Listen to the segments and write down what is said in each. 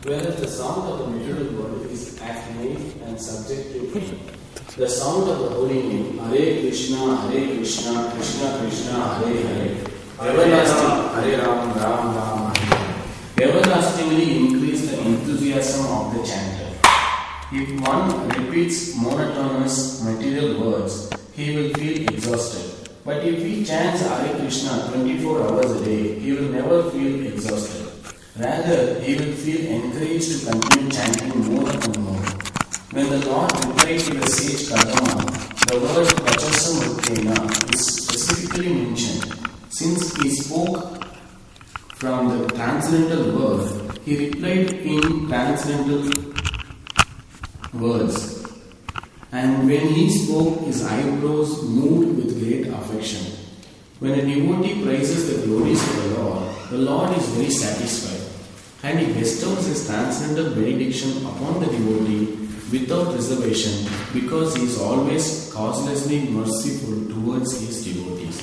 whereas the sound of the material world is active and subject to pain. The sound of the holy name, Hare Krishna, Krishna Krishna, Hare Hare, everlasting, Hare Ram, Ram Ram, Hare Hare, everlastingly increase the enthusiasm of the chanter. If one repeats monotonous material words, he will feel exhausted. But if he chants Hare Krishna 24 hours a day, he will never feel exhausted. Rather, he will feel encouraged to continue chanting more and more. When the Lord replied to the sage Kadama, the word Vachasamruttena is specifically mentioned. Since he spoke from the transcendental word, he replied in transcendental words. And when he spoke, his eyebrows moved with great affection. When a devotee praises the glories of the Lord is very satisfied, and he bestows his transcendental benediction upon the devotee without reservation, because he is always causelessly merciful towards his devotees.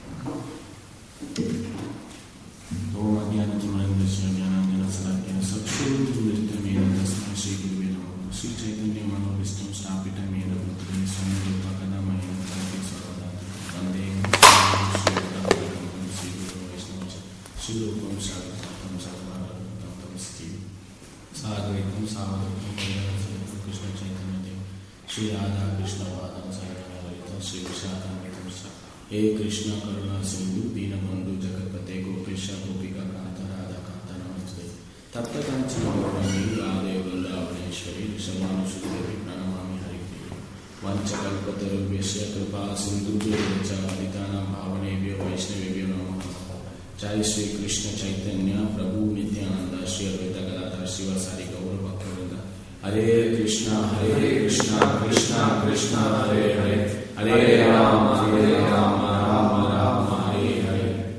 Shri Radha Krishna Vadam Saranarita Shri Vishakamitam He Krishna Karuna Sindhu Dinabandhu Jagatpate Gopesha Gopika Kanta Radha Kanta Namaste Tapta Kanchana Gaurani Radhe Vrindavaneshwari Rishabhanu Shudevi Pranamami Haripriya Vanchakalpataru Vyasya Kripa Sindhu Jacha Aditana Bhavanebhyo Vaishnavebhyo Namaha Jai Shri Krishna Chaitanya Prabhu Nityananda Shri Advaita Gadadhar Srivasari Gaura Bhaktivinoda Hare Krishna, Krishna Krishna, Hare Hare, Hare Rama, Rama Rama, Hare Hare.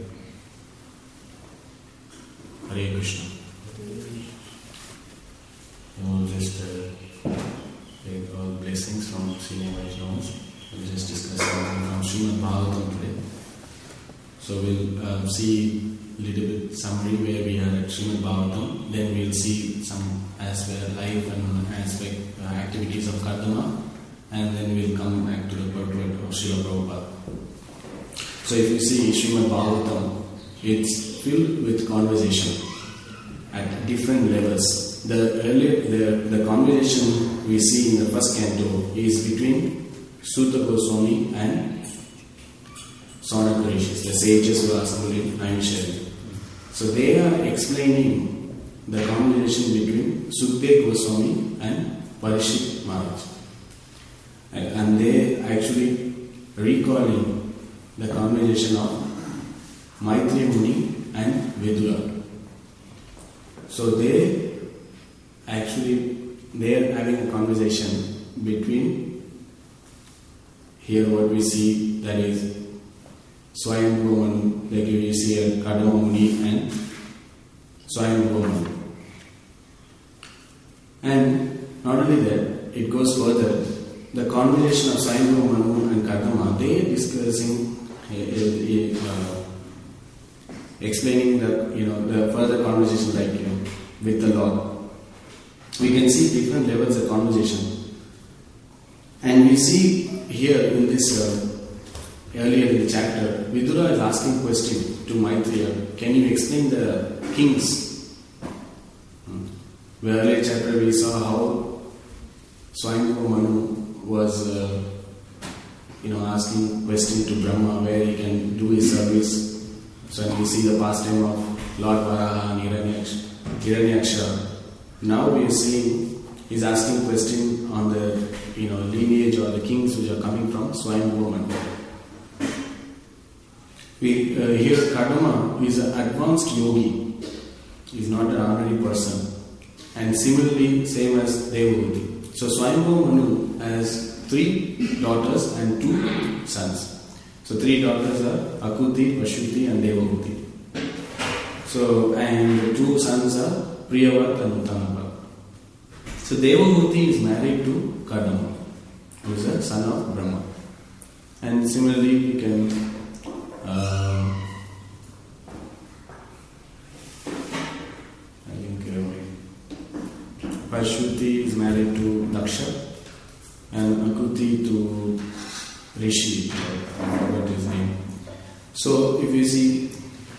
Hare Krishna. We'll just take all blessings from Senior Vaishnavas. We'll just discuss something from Srimad Bhagavatam today. So we'll see a little bit summary where we are at Srimad Bhagavatam. Then we'll see some as well life and aspect activities of Kadama, and then we'll come back to the purport of Srila Prabhupada. So if you see Srimad Bhagavatam, it's filled with conversation at different levels. The conversation we see in the first canto is between Suta Goswami and Saunaka Rishis, the sages who are assembled in Naimisharika. So they are explaining the conversation between Sukdev Goswami and Parishit Maharaj. And they actually recalling the conversation of Maitreya Muni and Vidura. So they are having a conversation between here what we see, that is Swayambhuva Manu, like we see Kadama Muni and Swayambhuva Manu. And not only that, it goes further. The conversation of Swayambhuva Manu and Kadama, they are discussing, explaining the further conversation with the Lord. We can see different levels of conversation. And we see here in this earlier in the chapter, Vidura is asking question to Maitreya, can you explain the kings? Where earlier chapter we saw how Swayambhuva Manu was asking question to Brahma where he can do his service. So we see the pastime of Lord Varaha and Hiranyaksha. Now we are seeing he's asking question on the lineage or the kings which are coming from Swayambhuva Manu. We here Kadama is an advanced yogi. He is not an ordinary person. And similarly, same as Devahuti. So Swayambhuva Manu has 3 daughters and 2 sons. So 3 daughters are Akuti, Vashuti and Devahuti. So, and 2 sons are Priyavat and Uttanapad. So Devahuti is married to Kadama, who is a son of Brahma. And similarly, we can Parshruti is married to Daksha and Akuti to Rishi, I forgot his name. So if you see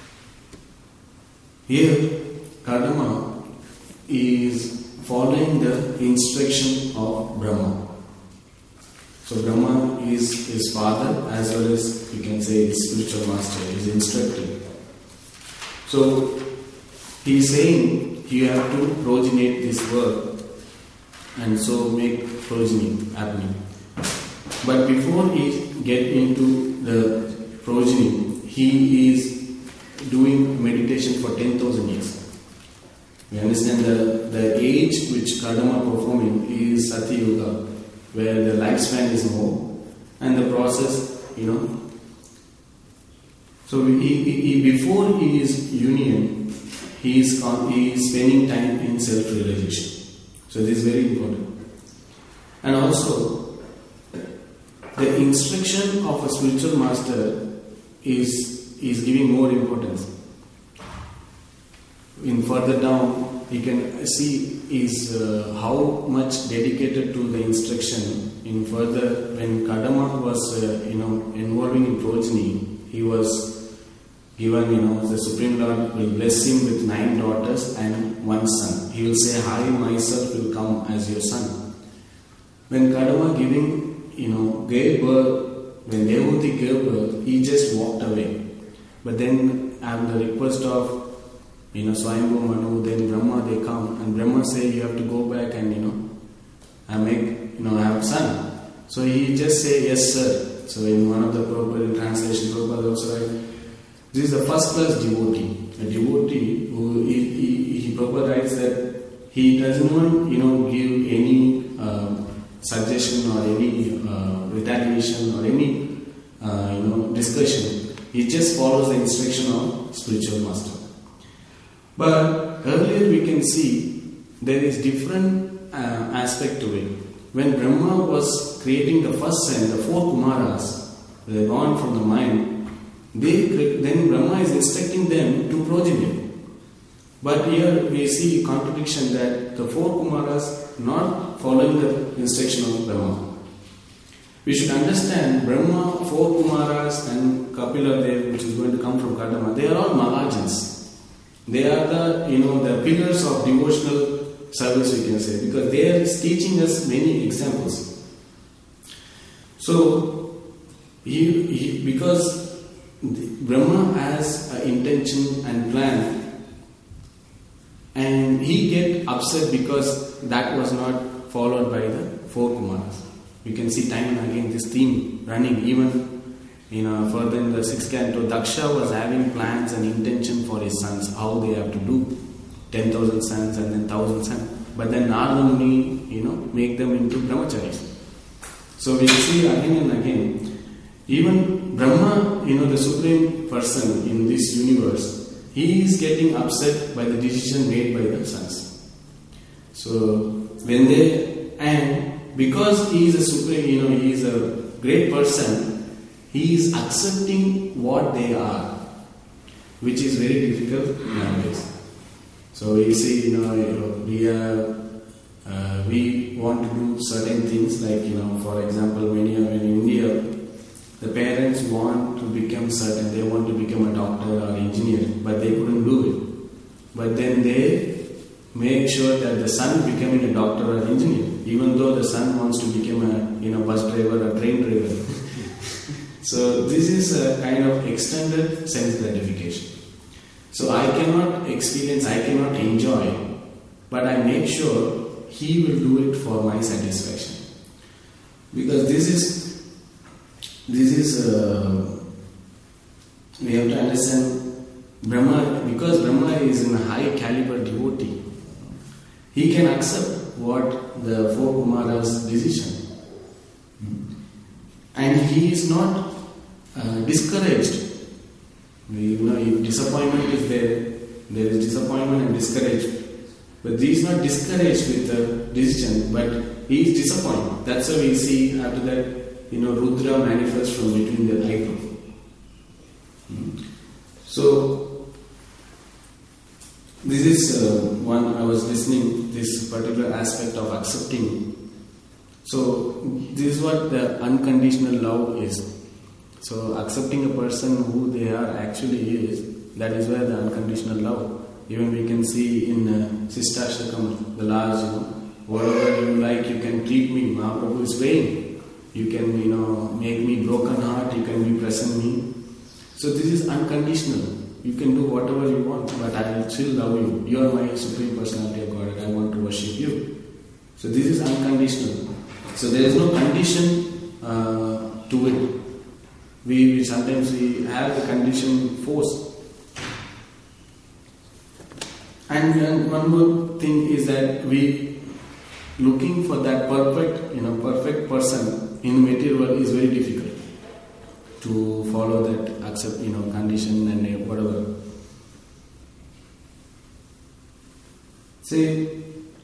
here, Kadama is following the instruction of Brahma. So Brahma is his father as well as you can say his spiritual master, his instructor. So he is saying you have to progenate this world and so make progeny happening. But before he get into the progeny, he is doing meditation for 10,000 years. We understand the age which Kadama performing is Satya Yuga, where the lifespan is more, and the process, So before his union, he is spending time in self-realization. So this is very important. And also, the instruction of a spiritual master is giving more importance. In further down, you can see is how much dedicated to the instruction. In further, when Kadama was involving in progeny, he was given, the Supreme Lord will bless him with 9 daughters and 1 son. He will say, I myself will come as your son. When Kadama gave birth, when Devhuti gave birth, he just walked away. But then at the request of Swayambhu Manu, then Brahma, they come and Brahma say you have to go back and have a son. So he just say yes sir. So in one of the Prabhupada translation, Prabhupada also write, this is the first class devotee. A devotee who he Prabhupada writes that he doesn't want give any suggestion or any retaliation or any discussion. He just follows the instruction of spiritual master. But earlier we can see there is different aspect to it. When Brahma was creating the first son, the 4 Kumaras, they are born from the mind, then Brahma is instructing them to progeny. But here we see contradiction that the 4 Kumaras not following the instruction of Brahma. We should understand Brahma, 4 Kumaras and Kapila Dev, which is going to come from Kadama, they are all Mahajans. They are the pillars of devotional service, we can say, because they are teaching us many examples. So, because Brahma has an intention and plan, and he get upset because that was not followed by the 4 Kumaras. You can see time and again this theme running even. Further in the 6th canto, Daksha was having plans and intention for his sons, how they have to do 10,000 sons and then 1,000 sons. But then Narada Muni, make them into brahmacharis. So we see again and again, even Brahma, the supreme person in this universe, he is getting upset by the decision made by the sons. So and because he is a supreme, he is a great person, he is accepting what they are, which is very difficult nowadays. So we see, we want to do certain things like, for example, when you are in India, the parents want to become certain, they want to become a doctor or engineer, but they couldn't do it. But then they make sure that the son becoming a doctor or engineer, even though the son wants to become a bus driver or train driver. So this is a kind of extended sense gratification. So I cannot experience, I cannot enjoy, but I make sure he will do it for my satisfaction. Because this is we have to understand Brahma, because Brahma is in a high caliber devotee, he can accept what the 4 Kumaras' decision. And he is not discouraged. If disappointment is there is disappointment and discouragement. But he is not discouraged with the decision, but he is disappointed. That's why we see after that, Rudra manifests from between the eyebrows. So This is one I was listening, this particular aspect of accepting. So this is what the unconditional love is. So accepting a person who they are actually is, that is where the unconditional love. Even we can see in Sishtashtakam, the last, whatever you like, you can treat me. Mahaprabhu is saying, you can, make me broken heart, you can be present me. So this is unconditional. You can do whatever you want, but I will still love you. You are my Supreme Personality of Godhead. I want to worship you. So this is unconditional. So there is no condition to it. We sometimes have the condition force. And one more thing is that we looking for that perfect person in the material world is very difficult to follow that accept condition and whatever. Say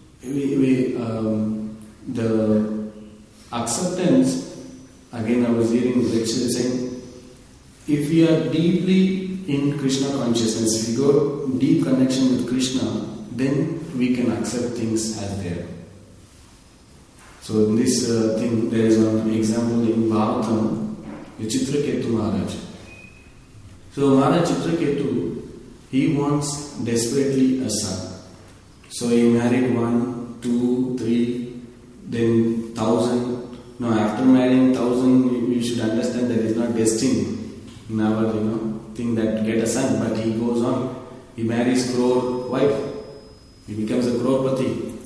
the acceptance. Again, I was hearing lecture saying, if we are deeply in Krishna consciousness, if we go deep connection with Krishna, then we can accept things as they are. So in this thing, there is one example in Bhagavatam, Chitraketu Maharaj. So Maharaj Chitraketu, he wants desperately a son. So he married 1, 2, 3, then 1,000. No, after marrying 1,000, we should understand that it's not destiny. Never, think that get a son, but he goes on. He marries crore wife. He becomes a crorepati.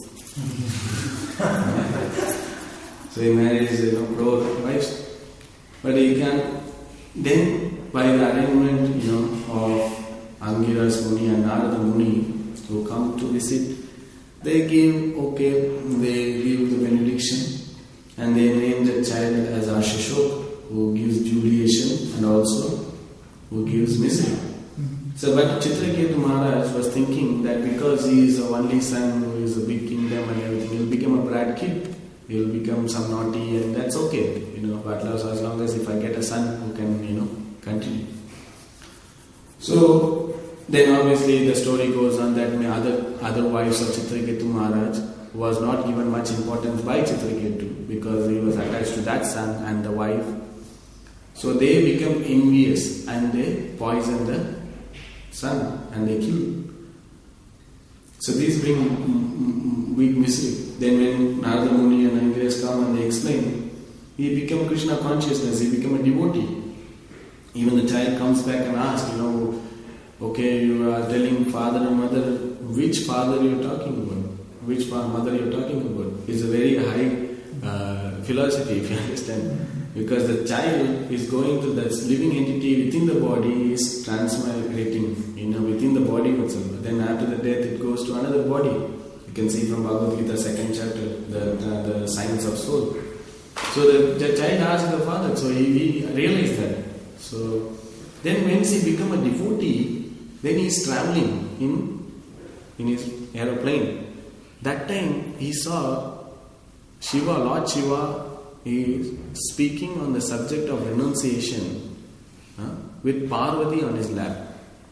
So he marries, crore wives. But he can, then by the arrangement, of Angiras Muni and Narada Muni who come to visit, they give the benediction. And they name the child as Ashishok, who gives jubilation and also who gives misery. So, but Chitraketu Maharaj was thinking that because he is a only son who is a big kingdom and everything, he will become a brat kid. He will become some naughty, and that's okay. But as long as if I get a son who can, continue. So, then obviously the story goes on that other wives of Chitraketu Maharaj was not given much importance by Chitraketu because he was attached to that son and the wife. So they become envious and they poison the son and they kill. So these bring big misery. Then when Narada Muni and Angiras come and they explain, he became Krishna consciousness, he became a devotee. Even the child comes back and asks, okay, you are telling father and mother, which father you are talking about? Which mother you are talking about? It's a very high philosophy, if you understand. Because the child is going to that living entity within the body is transmigrating, within the body itself. Then after the death, it goes to another body. You can see from Bhagavad Gita, 2nd chapter, the science of soul. So the child asked the father, so he realized that. So then once he become a devotee, then he is traveling in his aeroplane. That time he saw Shiva, Lord Shiva, is speaking on the subject of renunciation with Parvati on his lap.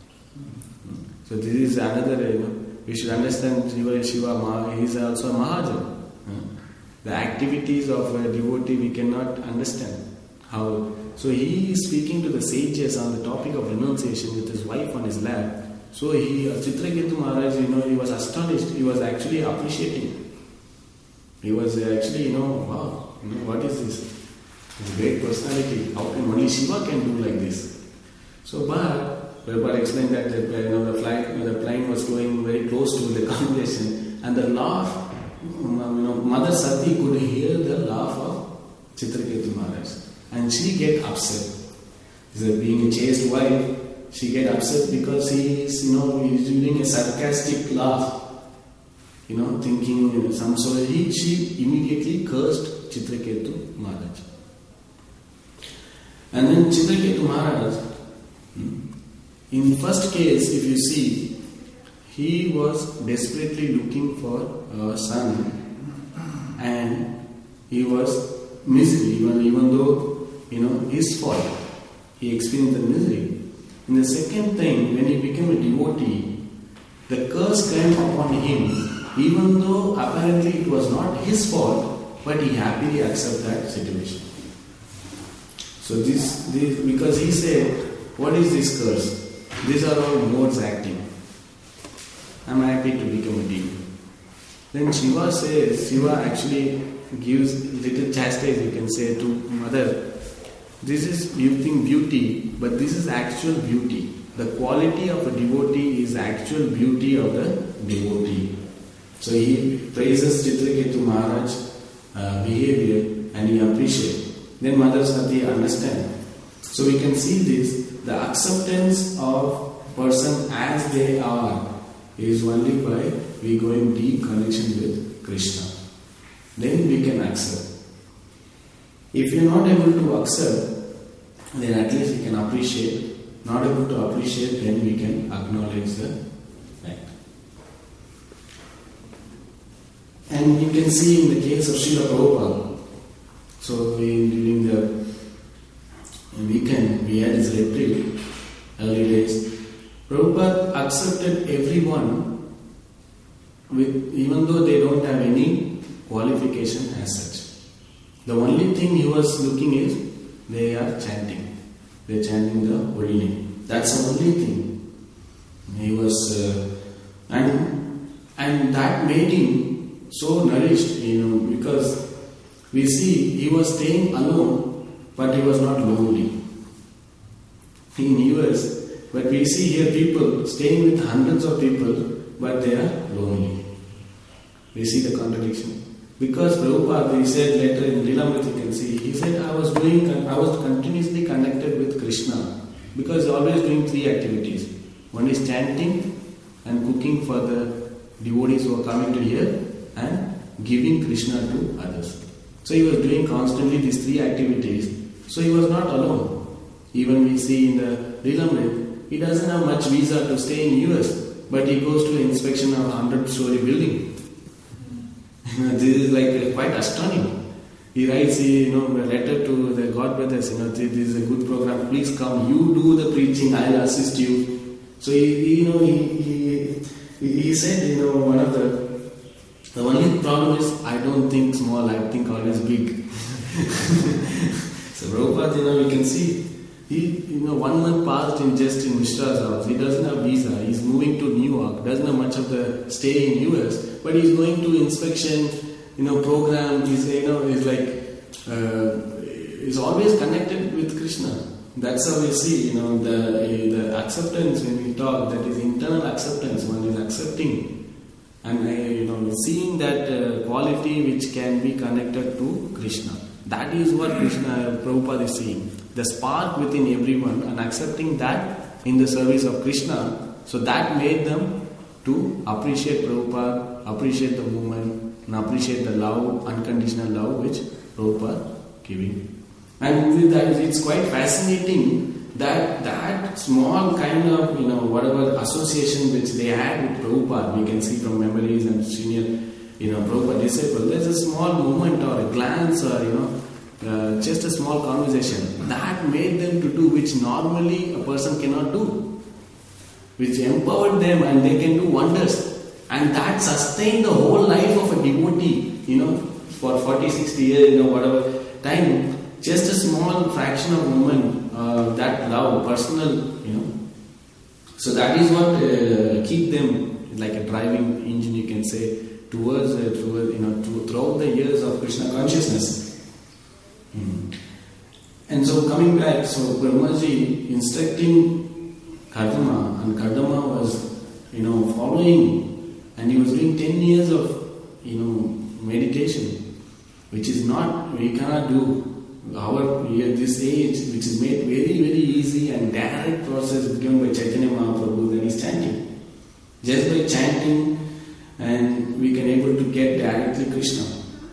So this is another, we should understand Shiva he is also a Mahajan. The activities of a devotee we cannot understand. How? So he is speaking to the sages on the topic of renunciation with his wife on his lap. So Chitraketu Maharaj, he was astonished. He was actually appreciating. He was actually, wow, what is this? A great personality. How can only Shiva can do like this? So, but Prabhupada explained that the plane was going very close to the conversation, and the laugh, Mother Sati could hear the laugh of Chitraketu Maharaj, and she get upset. Being a chaste wife, she get upset because he is, he's doing a sarcastic laugh, thinking some sort. She immediately cursed Chitraketu Maharaj. And then Chitraketu Maharaj, in first case, if you see, he was desperately looking for a son, and he was misery, even though, his fault. He experienced the misery. And the second thing, when he became a devotee, the curse came upon him, even though apparently it was not his fault, but he happily accepted that situation. So this because he said, what is this curse? These are all modes acting. I am happy to become a demon. Then Shiva actually gives little chastise, you can say, to mother. This is, you think, beauty, but this is actual beauty. The quality of a devotee is actual beauty of the devotee. So he praises Chitraketu Maharaj behavior and he appreciates. Then Mother Sati understands. So we can see this, the acceptance of person as they are is only by we go in deep connection with Krishna. Then we can accept. If you are not able to accept, then at least we can appreciate. Not able to appreciate, then we can acknowledge the fact. And you can see in the case of Srila Prabhupada. So during the weekend, we had his retreat, early days. Prabhupada accepted everyone, even though they don't have any qualification as such. The only thing he was looking is, they are chanting. They are chanting the holy name. That's the only thing. He was, and that made him so nourished, because we see he was staying alone, but he was not lonely. In US, but we see here people staying with hundreds of people, but they are lonely. We see the contradiction. Because Prabhupada, he said later in Lilamrit, you can see, he said, I was continuously connected with Krishna, because he always doing three activities. One is chanting and cooking for the devotees who are coming to hear, and giving Krishna to others. So he was doing constantly these three activities. So he was not alone. Even we see in the Lilamrit, he doesn't have much visa to stay in US, but he goes to inspection of a 100-story building. This is like quite astonishing. He writes, a letter to the God brothers. This is a good program. Please come. You do the preaching. I'll assist you. So he said, one of the only problem is I don't think small. I think always big. So Prabhupada, we can see. He, 1 month passed in Mishra's house. He doesn't have visa. He's moving to New York. Doesn't have much of the stay in US. But he's going to inspection, program. He's always connected with Krishna. That's how we see, the acceptance when we talk. That is internal acceptance. One is accepting, and seeing that quality which can be connected to Krishna. That is what Prabhupada is seeing. The spark within everyone, and accepting that in the service of Krishna. So that made them to appreciate Prabhupada, appreciate the movement, and appreciate the love, unconditional love which Prabhupada giving. And with that, it's quite fascinating that small kind of, whatever association which they had with Prabhupada, we can see from memories and senior, Prabhupada disciple, there's a small moment or a glance or, just a small conversation that made them to do which normally a person cannot do, which empowered them and they can do wonders, and that sustained the whole life of a devotee, for 40, 60 years, whatever time, just a small fraction of moment, that love, personal, So that is what keep them like a driving engine, you can say, towards throughout the years of Krishna consciousness. And so coming back, so Brahmaji instructing Kardama, and Kardama was, following, and he was doing 10 years of, meditation, which is not, we cannot do. We at this age, which is made very, very easy and direct process given by Chaitanya Mahaprabhu, that is chanting. Just by chanting, and we can able to get directly Krishna.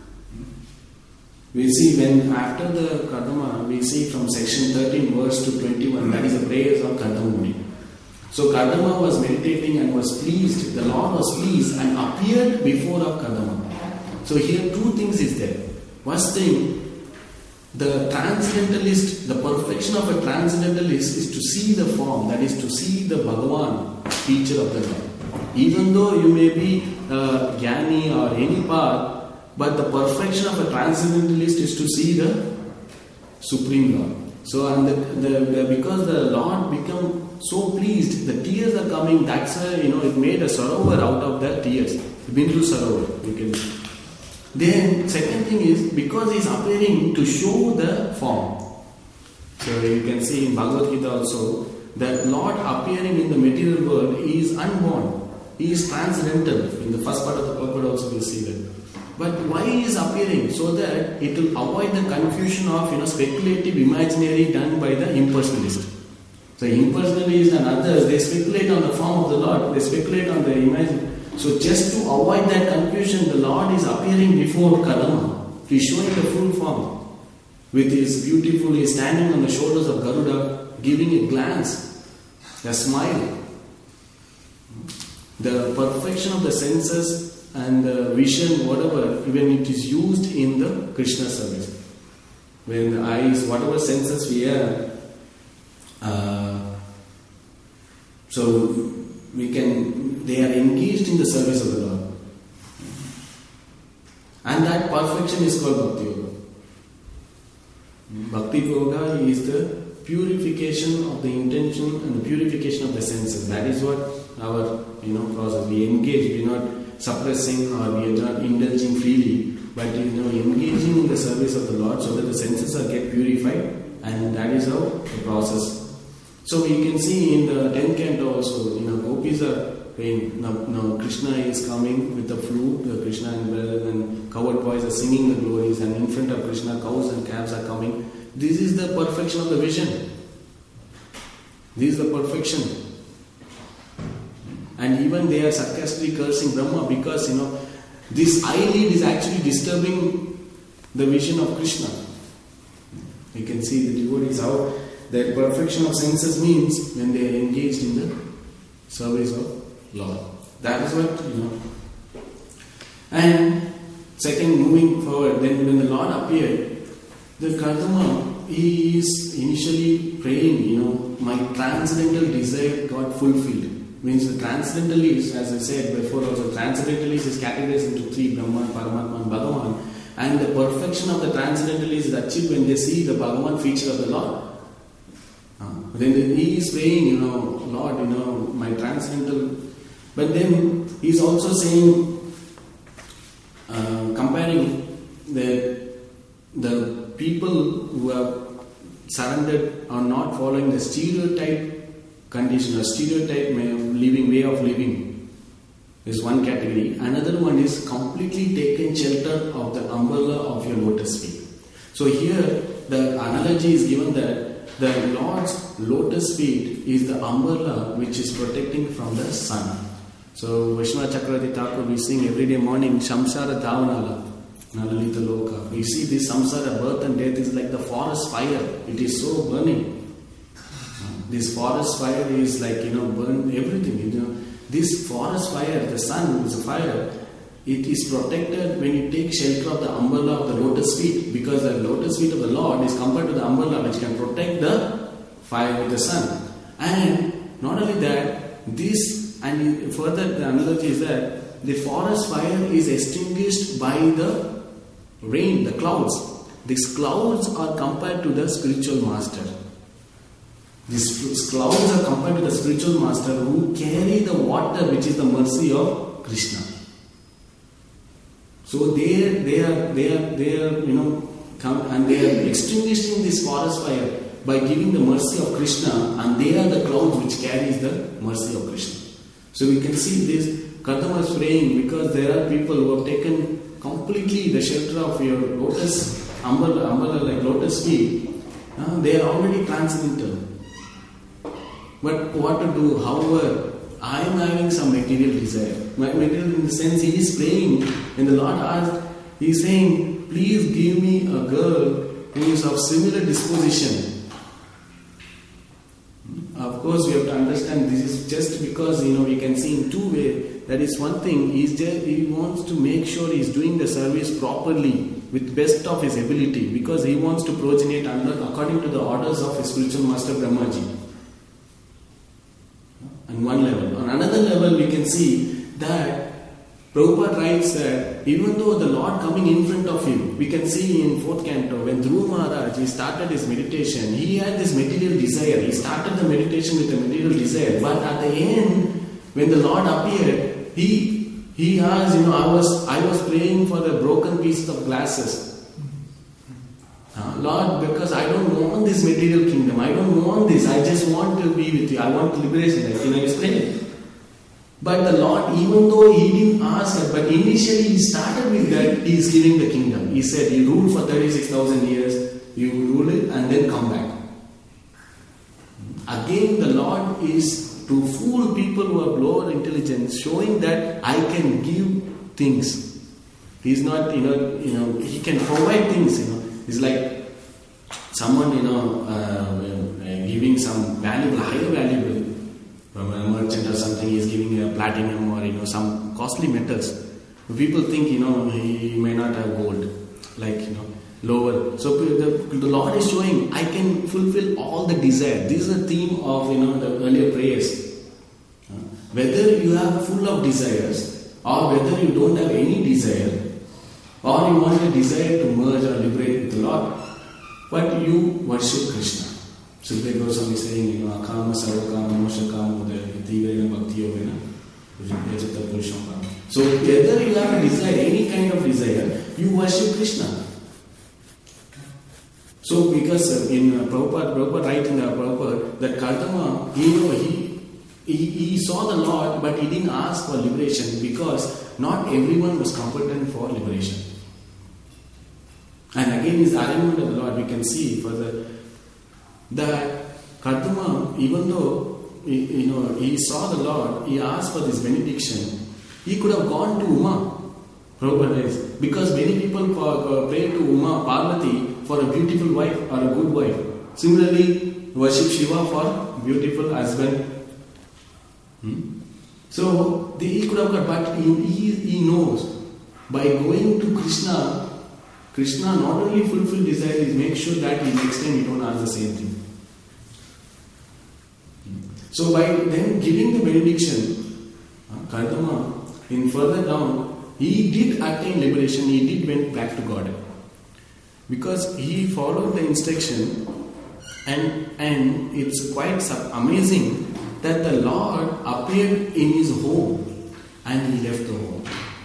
We see when after the Kardama, we see from section 13 verse to 21, that is the prayers of Kardama Muni. So Kardama was meditating and was pleased, the Lord was pleased and appeared before of Kardama. So here two things is there. First thing, the transcendentalist, the perfection of a transcendentalist is to see the form, that is to see the Bhagavan, feature of the Lord. Even though you may be Jnani or any path, but the perfection of a transcendentalist is to see the Supreme Lord. So, and because the Lord become so pleased, the tears are coming. That's why it made a sarovar out of the tears. Bindu sarovar. You can. Then second thing is because he is appearing to show the form. So you can see in Bhagavad Gita also that Lord appearing in the material world is unborn. He is transcendental. In the first part of the purport also we will see that. But why he is appearing? So that it will avoid the confusion of speculative imaginary done by the impersonalist. So impersonalists and others, they speculate on the form of the Lord, they speculate on the image. So just to avoid that confusion, the Lord is appearing before Kadama. He is showing the full form. With his beautiful, he is standing on the shoulders of Garuda, giving a glance, a smile. The perfection of the senses and the vision, whatever, even it is used in the Krishna service. When the eyes, whatever senses we have, so they are engaged in the service of the Lord. And that perfection is called Bhakti Yoga. Bhakti Yoga is the purification of the intention and the purification of the senses. That is what our process. We engage, we are not suppressing or we are not indulging freely, but engaging in the service of the Lord so that the senses are get purified, and that is how the process. So we can see in the 10th canto also, gopis are praying. Now Krishna is coming with the flute, Krishna and cowherd boys are singing the glories, and in front of Krishna cows and calves are coming. This is the perfection of the vision. This is the perfection. And even they are sarcastically cursing Brahma because this eyelid is actually disturbing the vision of Krishna. You can see the devotees how the perfection of senses means when they are engaged in the service of Lord. That is what And second, moving forward, then when the Lord appeared, the Kadama, he is initially praying, my transcendental desire got fulfilled. Means the transcendentalist, as I said before also, transcendentalist is categorized into three: Brahman, Paramatma and Bhagavan. And the perfection of the transcendentalist is achieved when they see the Bhagavan feature of the Lord. Then he is praying, Lord, my transcendental. But then he is also saying, comparing the people who have surrendered are not following the stereotype condition or stereotype way of living is one category. Another one is completely taken shelter of the umbrella of your lotus feet. So here the analogy is given that the Lord's lotus feet is the umbrella which is protecting from the sun. So Vishnu Chakravarti Thakur, we sing every day morning Samsara Davanala Nalalita Loka. We see this samsara, birth and death, is like the forest fire. It is so burning. This forest fire is like, burn everything. This forest fire, the sun is a fire. It is protected when you take shelter of the umbrella of the lotus feet, because the lotus feet of the Lord is compared to the umbrella which can protect the fire with the sun. And not only that, this, and further the analogy is that the forest fire is extinguished by the rain, the clouds. These clouds are compared to the spiritual master. These clouds are compared to the spiritual master who carry the water which is the mercy of Krishna. So they are come and they are extinguishing this forest fire by giving the mercy of Krishna, and they are the clouds which carries the mercy of Krishna. So we can see this Kadama is praying because there are people who have taken completely the shelter of your lotus umbrella like lotus feet. They are already transcendental. But what to do? However, I am having some material desire. My material in the sense he is praying. When the Lord asked, he is saying, please give me a girl who is of similar disposition. Of course, we have to understand this is just because we can see in two ways. That is one thing. He wants to make sure he is doing the service properly with best of his ability, because he wants to progenate according to the orders of his spiritual master Brahmaji. On one level. On another level, we can see that Prabhupada writes that even though the Lord coming in front of him, we can see in 4th canto, when Dhruva Maharaj, he started his meditation, he had this material desire. He started the meditation with a material desire. But at the end, when the Lord appeared, he asked, I was praying for the broken pieces of glasses. Lord, because I don't want this material kingdom. I don't want this. I just want to be with you. I want liberation. Like I was praying. But the Lord, even though he didn't ask that, but initially he started with that, he is giving the kingdom. He said, you rule for 36,000 years, you rule it and then come back. Again, the Lord is to fool people who have lower intelligence, showing that I can give things. He is not, he can provide things, It's like someone, giving some valuable, higher valuable, from a merchant or something, he is giving a platinum or some costly metals. People think he may not have gold, lower. So the Lord is showing I can fulfill all the desire. This is the theme of the earlier prayers. Whether you are full of desires or whether you don't have any desire, or you want a desire to merge or liberate with the Lord, but you worship Krishna. Sukadeva Goswami is saying, Akama, Sarvakama, Moshakama, Tigrena, Bhakti Yogena, Yajata Purusham. So whether you have a desire, any kind of desire, you worship Krishna. So because in Prabhupada writing Prabhupada, that Kartama, he saw the Lord, but he didn't ask for liberation because not everyone was competent for liberation. And again, his arraignment of the Lord, we can see further that Kartama, even though he saw the Lord, he asked for this benediction. He could have gone to Uma, Prabhupada says, because many people pray to Uma, Parvati for a beautiful wife or a good wife. Similarly, worship Shiva for beautiful husband. So he could have got, but he knows by going to Krishna not only fulfill desire, is make sure that in next time you don't ask the same thing. So by then giving the benediction, Kartama, in further down, he did attain liberation, he did went back to God. Because he followed the instruction, and it's quite amazing that the Lord appeared in his home and he left the home.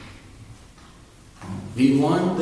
We want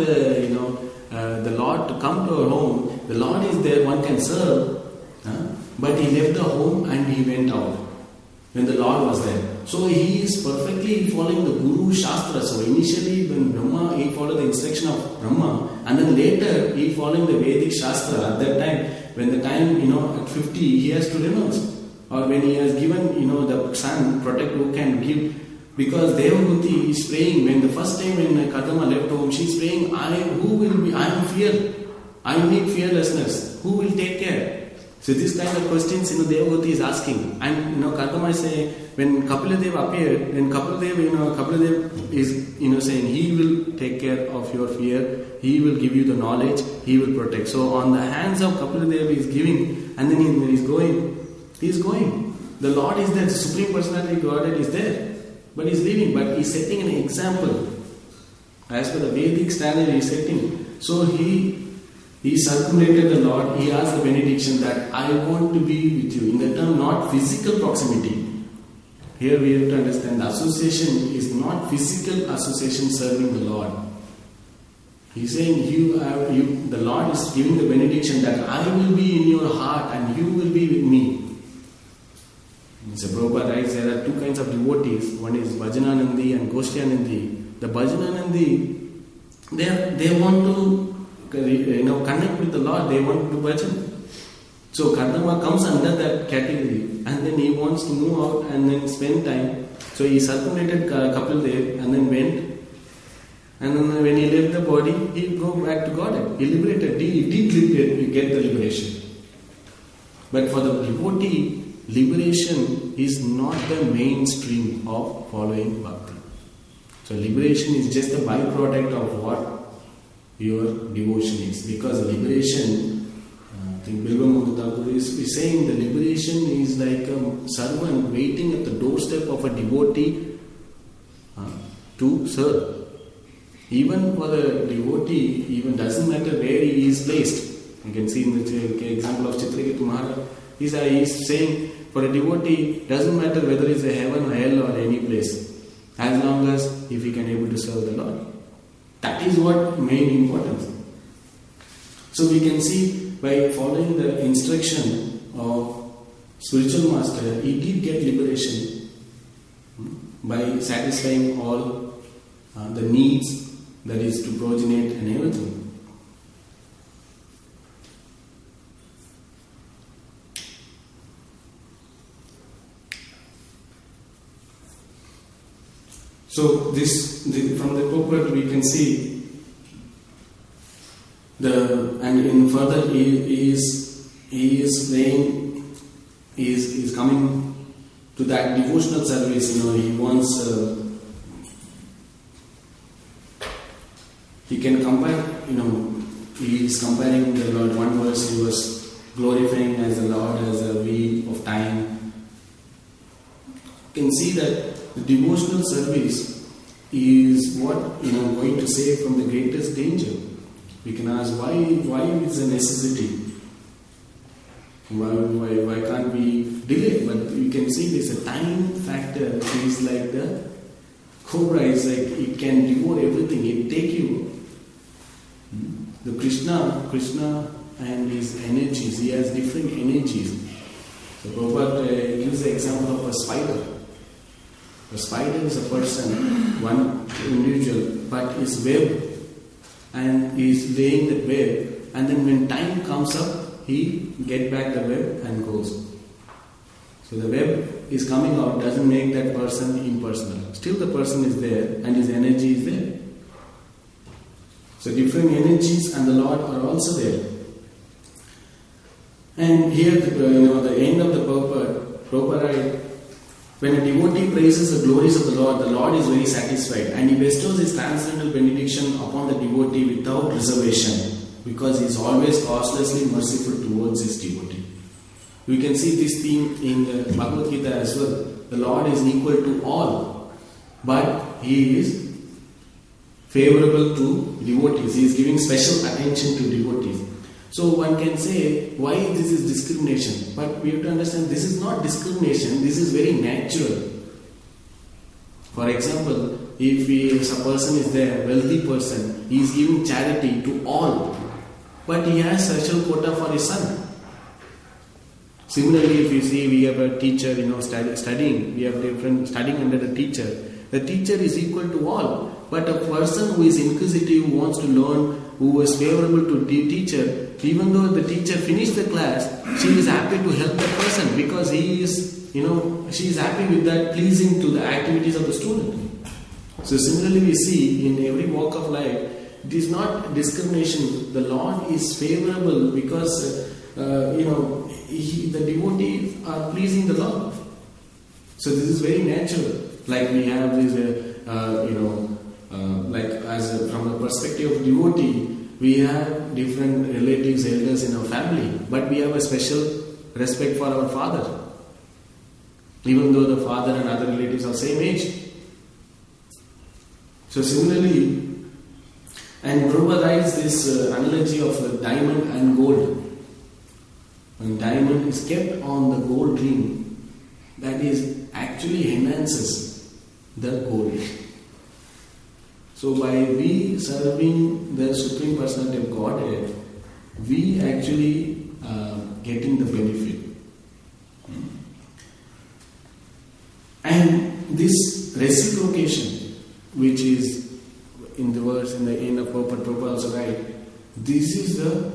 the Lord to come to our home. The Lord is there, one can serve, but he left the home and he went out when the Lord was there. So he is perfectly following the Guru Shastra. So initially when Brahma, he followed the instruction of Brahma, and then later he following the Vedic Shastra. At that time, when the time, at 50, he has to renounce. Or when he has given, the son, protect who can give. Because Devahuti is praying, when the first time when Kartama left home, she is praying, I am fear. I need fearlessness. Who will take care? So this kind of questions, Devahuti is asking. And, Kartama is saying, when Kapiladev appeared, then Kapiladev is, saying, he will take care of your fear. He will give you the knowledge. He will protect. So on the hands of Kapiladev, he is giving, and then when he is going, he is going. The Lord is there. The Supreme Personality of Godhead is there. But he is leaving. But he is setting an example. As per the Vedic standard, he is setting. So he circulated the Lord. He asked the benediction that I want to be with you. In the term, not physical proximity. Here we have to understand the association is not physical association serving the Lord. He is saying the Lord is giving the benediction that I will be in your heart and you will be with me. So Prabhupada writes there are two kinds of devotees. One is Bhajananandi and Goshtyanandi. The Bhajananandi, they want to connect with the Lord. They want to do bhajan. So Kartama comes under that category, and then he wants to move out and then spend time. So he circulated Kapildev and then went. And then when he left the body, he go back to God. He liberated. He did get the liberation. But for the devotee, liberation is not the mainstream of following bhakti. So liberation is just a byproduct of what your devotion is. Because liberation, think Bilvamodu Thakur is saying the liberation is like a servant waiting at the doorstep of a devotee to serve. Even for the devotee, even doesn't matter where he is placed. You can see in the example of Chitraketu Maharaj, he is saying for a devotee, doesn't matter whether it's a heaven or hell or any place, as long as if he can able to serve the Lord. That is what main importance. So we can see by following the instruction of spiritual master, he did get liberation by satisfying all the needs, that is to progenate and everything. So from the purport we can see and further he is saying, he is coming to that devotional service. He wants he can compare. He is comparing the Lord. One verse he was glorifying as the Lord as a wheel of time. You can see that the devotional service is what going to save from the greatest danger. We can ask why is a necessity? Why can't we delay? But you can see there's a time factor. It is like the cobra is like it can devour everything. It take you. The Krishna and his energies. He has different energies. So Prabhupada gives the example of a spider. A spider is a person, one individual, but his web, and he is laying the web, and then when time comes up, he get back the web and goes. So the web is coming out, doesn't make that person impersonal. Still the person is there and his energy is there. So different energies and the Lord are also there. And here, the end of the Prabhupada, when a devotee praises the glories of the Lord is very satisfied, and he bestows his transcendental benediction upon the devotee without reservation, because he is always causelessly merciful towards his devotee. We can see this theme in the Bhagavad Gita as well. The Lord is equal to all, but he is favorable to devotees. He is giving special attention to devotees. So one can say, why this is discrimination? But we have to understand, this is not discrimination, this is very natural. For example, if a person is there, a wealthy person, he is giving charity to all, but he has special quota for his son. Similarly, if you see, we have a teacher, studying, we have different studying under the teacher. The teacher is equal to all, but a person who is inquisitive, who wants to learn, who is favorable to the teacher, even though the teacher finished the class, she is happy to help that person because he is, she is happy with that, pleasing to the activities of the student. So similarly, we see in every walk of life, it is not discrimination. The Lord is favorable because the devotees are pleasing the Lord. So this is very natural. Like we have this, from the perspective of devotee, we have different relatives, elders in our family, but we have a special respect for our father, even though the father and other relatives are same age. So similarly, and Prabhupada writes this analogy of diamond and gold. When diamond is kept on the gold ring, that is actually enhances the gold. So by we serving the Supreme Personality of Godhead, we actually getting the benefit. And this reciprocation, which is in the verse in the end of Prabhupada also write, this is the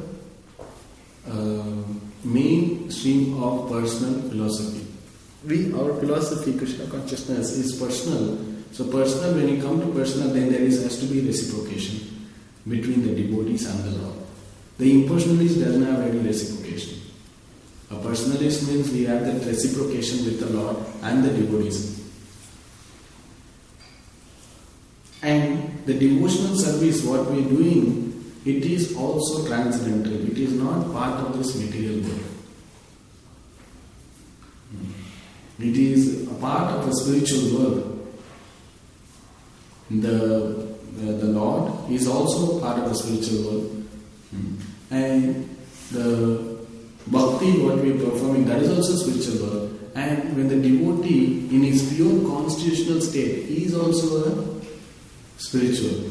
main stream of personal philosophy. Our philosophy, Krishna consciousness, is personal. So personal, when you come to personal, then there has to be reciprocation between the devotees and the Lord. The impersonalist doesn't have any reciprocation. A personalist means we have that reciprocation with the Lord and the devotees. And the devotional service, what we are doing, it is also transcendental. It is not part of this material world. It is a part of the spiritual world. The Lord is also part of the spiritual world. And the bhakti, what we are performing, that is also spiritual world. And when the devotee in his pure constitutional state is also a spiritual.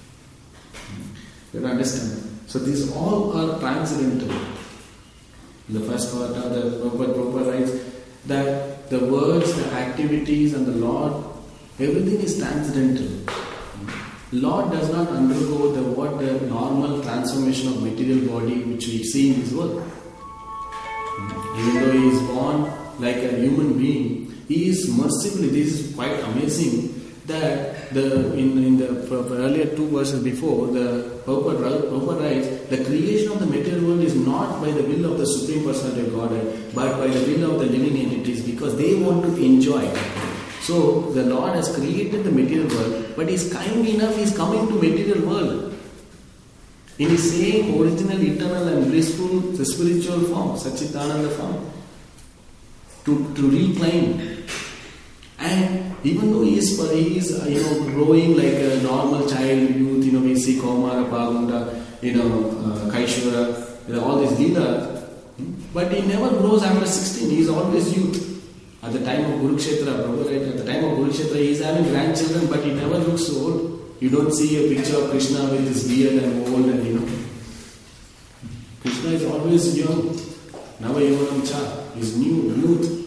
You understand? So these all are transcendental. In the first part of the Prabhupada writes that the words, the activities and the Lord, everything is transcendental. Lord does not undergo the normal transformation of material body which we see in this world. Even though he is born like a human being, he is mercifully. This is quite amazing that in the earlier two verses before, the Prabhupada writes, the creation of the material world is not by the will of the Supreme Personality of Godhead, but by the will of the living entities, because they want to enjoy. So the Lord has created the material world, but He is kind enough, He is coming to material world in His same original, eternal and blissful, the spiritual form, Satchitananda form, to reclaim. And even though he is growing like a normal child, youth, we see Kaumara, Pagunda, Kaishwara, all these leelas, but he never grows after 16. He is always youth. At the time of Kurukshetra, he is having grandchildren, but he never looks old. You don't see a picture of Krishna with his beard and old and Krishna is always young. Nava Yavanam Cha, he is new, youth.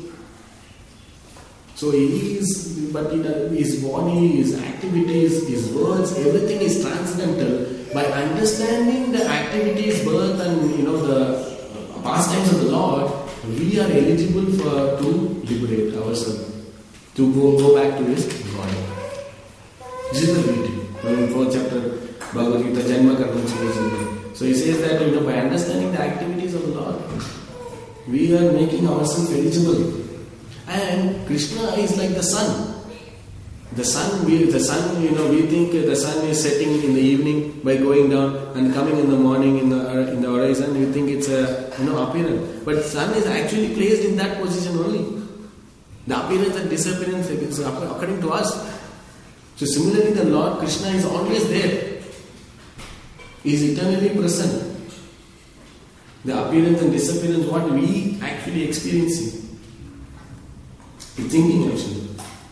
So he is, but his body, his activities, his words, everything is transcendental. By understanding the activities, birth and the pastimes of the Lord, we are eligible to liberate ourselves, to go back to His body. This is the beauty. In 4th chapter, Bhagavad Gita, Janma Karma Chikha. So he says that by understanding the activities of the Lord, we are making ourselves eligible. And Krishna is like the sun. The sun, we think the sun is setting in the evening by going down and coming in the morning in the horizon. We think it's a appearance, but the sun is actually placed in that position only. The appearance and disappearance is according to us. So similarly, the Lord Krishna is always there. He is eternally present. The appearance and disappearance, what we actually experiencing. Thinking actually.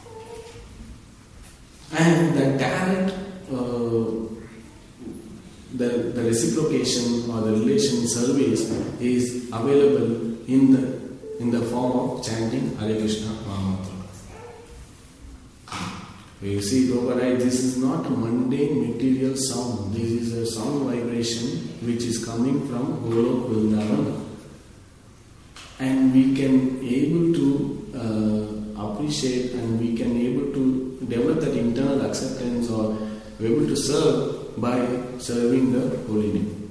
And the direct, the reciprocation or the relation service is available in the form of chanting Hare Krishna Mahamantra. You see, Prabhupada, this is not a mundane material sound. This is a sound vibration which is coming from Golok Vrindavan. And we can able to appreciate and we can able to develop that internal acceptance or be able to serve by serving the holy name.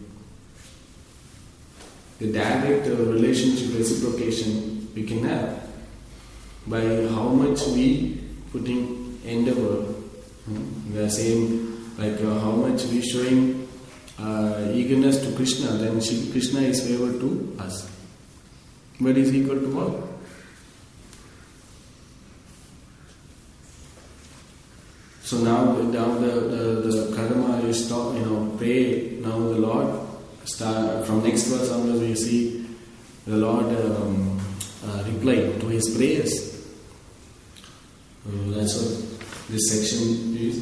The direct relationship reciprocation we can have by how much we putting endeavor. The same like how much we showing eagerness to Krishna, then Krishna is favored to us. But is equal to what? So now the karma is stop, pray. Now the Lord start from next verse onwards. We see the Lord reply to his prayers. That's what this section is.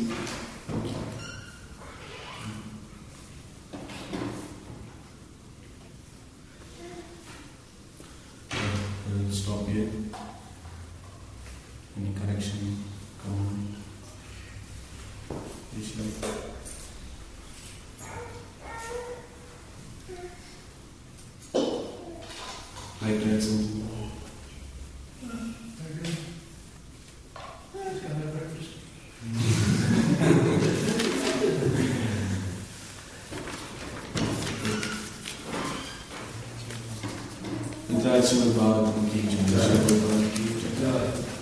We'll stop here. Any correction? Comment? Like to add something? Srimad Bhagavatam ki jai.